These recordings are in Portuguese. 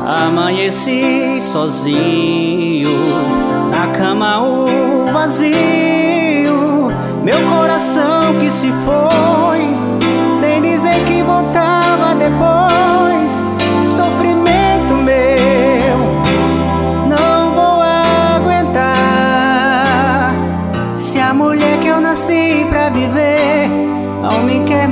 Amanheci sozinho, na cama o vazio, meu coração que se foi, sem dizer que voltava depois. Sofrimento meu, não vou aguentar. Se a mulher que eu nasci pra viver não me quer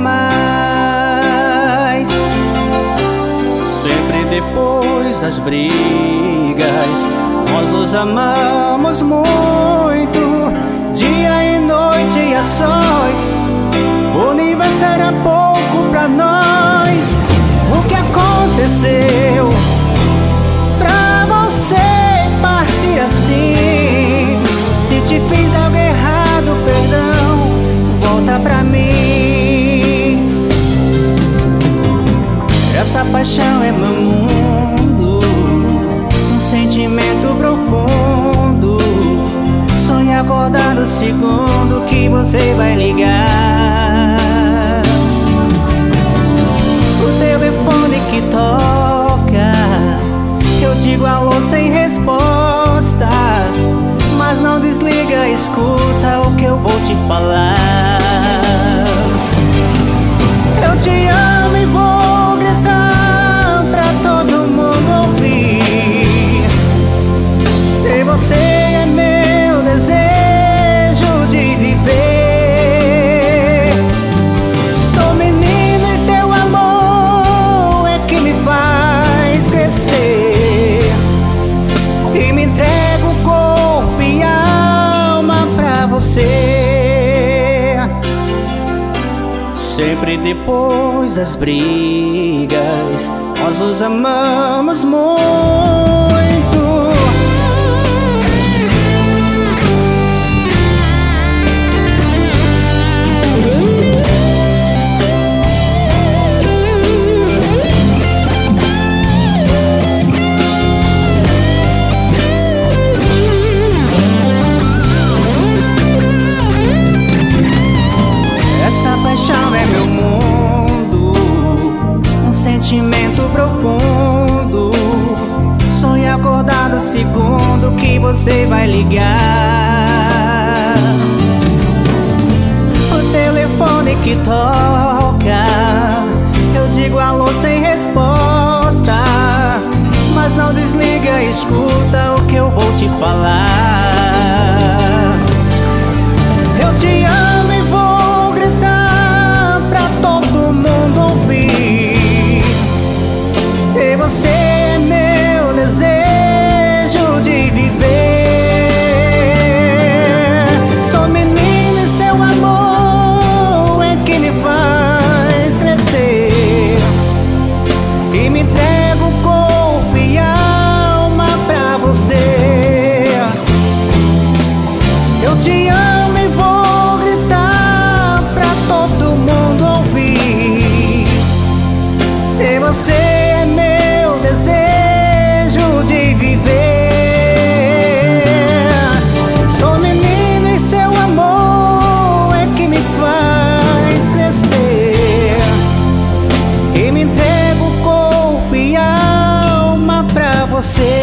mais. Sempre depois das brigas, nós nos amamos muito, dia e noite e a sós. O universo era pouco pra nós. O que aconteceu pra você partir assim? Se te fiz algo errado, perdão, volta pra mim. Essa paixão é meu mundo, um sentimento profundo. Sonho acordar no segundo que você vai ligar. O telefone que toca, eu digo alô sem resposta, mas não desliga, escuta o que eu vou te falar. Eu te amo e vou gritar pra todo mundo ouvir. Ter você é meu desejo de viver. Sou menino e teu amor é que me faz crescer, e me entrego corpo e alma pra você. Sempre depois das brigas, nós nos amamos muito. Sentimento profundo, sonho acordar no segundo que você vai ligar. O telefone que toca, eu digo alô sem resposta, mas não desliga, escuta o que eu vou te falar. Eu te amo e vou gritar pra todo mundo ouvir. Ter você é meu desejo de viver. Sou menino e seu amor é que me faz crescer, e me entrego corpo e alma pra você. Eu te amo e vou gritar pra todo mundo ouvir. Ter você é meu desejo de viver. Sou menino e seu amor é que me faz crescer, e me entrego corpo e alma pra você.